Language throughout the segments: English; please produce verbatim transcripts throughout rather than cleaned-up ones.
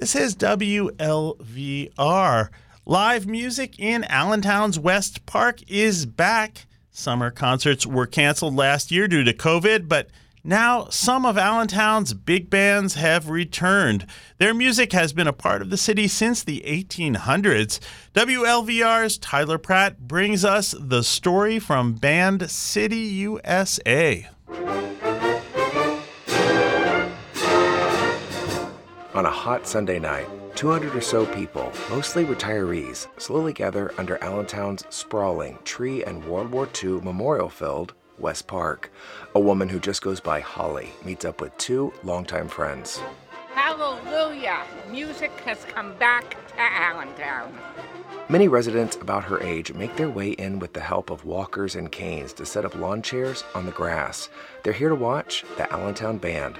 This is W L V R. Live music in Allentown's West Park is back. Summer concerts were canceled last year due to COVID, but now some of Allentown's big bands have returned. Their music has been a part of the city since the eighteen hundreds. W L V R's Tyler Pratt brings us the story from Band City, U S A. On a hot Sunday night, two hundred or so people, mostly retirees, slowly gather under Allentown's sprawling tree and World War Two memorial-filled West Park. A woman who just goes by Holly meets up with two longtime friends. Hallelujah! Music has come back to Allentown. Many residents about her age make their way in with the help of walkers and canes to set up lawn chairs on the grass. They're here to watch the Allentown Band.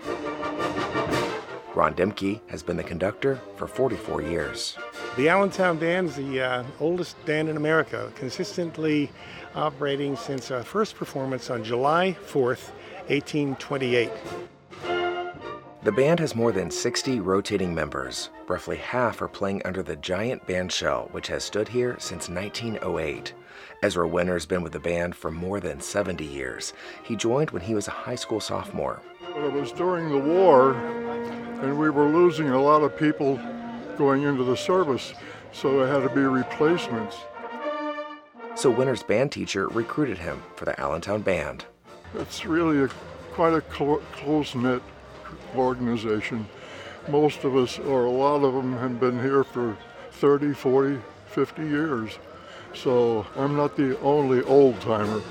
Ron Demke has been the conductor for forty-four years. The Allentown Band is the uh, oldest band in America, consistently operating since our first performance on July fourth, eighteen twenty-eight. The band has more than sixty rotating members. Roughly half are playing under the giant band shell, which has stood here since nineteen oh eight. Ezra Winter's been with the band for more than seventy years. He joined when he was a high school sophomore. Well, it was during the war, and we were losing a lot of people going into the service, so there had to be replacements. So Winter's band teacher recruited him for the Allentown Band. It's really a, quite a clo- close-knit organization. Most of us, or a lot of them, have been here for thirty, forty, fifty years. So I'm not the only old-timer.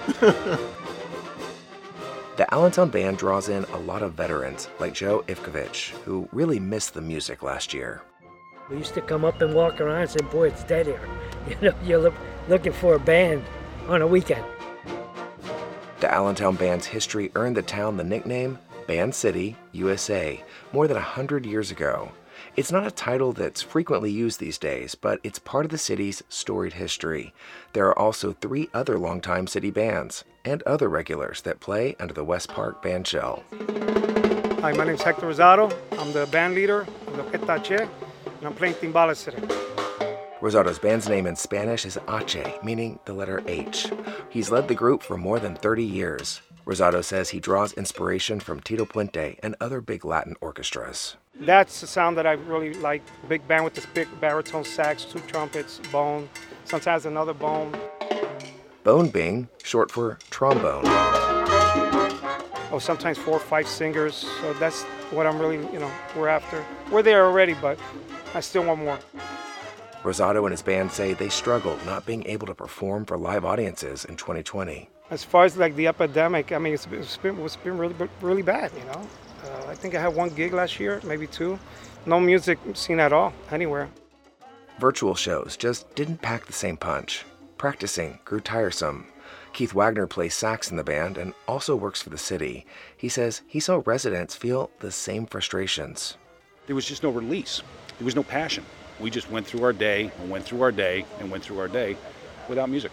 The Allentown Band draws in a lot of veterans like Joe Ivkovich, who really missed the music last year. We used to come up and walk around and say, boy, it's dead here. You know, you're look, looking for a band on a weekend. The Allentown Band's history earned the town the nickname Band City, U S A, more than one hundred years ago. It's not a title that's frequently used these days, but it's part of the city's storied history. There are also three other longtime city bands and other regulars that play under the West Park band shell. Hi, my name's Hector Rosado. I'm the band leader of the Orquesta Che, and I'm playing timbales today. Rosado's band's name in Spanish is Ache, meaning the letter H. He's led the group for more than thirty years. Rosado says he draws inspiration from Tito Puente and other big Latin orchestras. That's the sound that I really like. Big band with this big baritone sax, two trumpets, bone, sometimes another bone. Bone being short for trombone. Oh, sometimes four or five singers. So that's what I'm really, you know, we're after. We're there already, but I still want more. Rosado and his band say they struggled not being able to perform for live audiences in twenty twenty. As far as like the epidemic, I mean, it's, it's been it's been really really bad, you know. Uh, I think I had one gig last year, maybe two. No music seen at all, anywhere. Virtual shows just didn't pack the same punch. Practicing grew tiresome. Keith Wagner plays sax in the band and also works for the city. He says he saw residents feel the same frustrations. There was just no release. There was no passion. We just went through our day and went through our day and went through our day without music.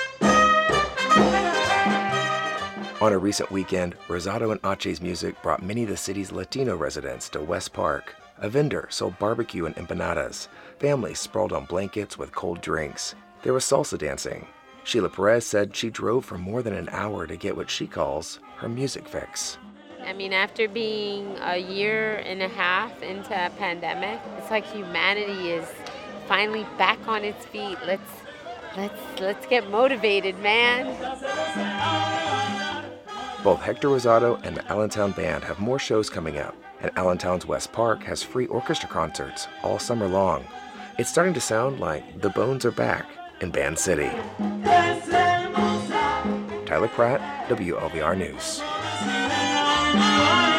On a recent weekend, Rosado and Ache's music brought many of the city's Latino residents to West Park. A vendor sold barbecue and empanadas. Families sprawled on blankets with cold drinks. There was salsa dancing. Sheila Perez said she drove for more than an hour to get what she calls her music fix. I mean, after being a year and a half into a pandemic, it's like humanity is finally back on its feet. Let's let's let's get motivated, man. Both Hector Rosado and the Allentown Band have more shows coming up, and Allentown's West Park has free orchestra concerts all summer long. It's starting to sound like the Bones are back in Band City. Tyler Pratt, W L V R News.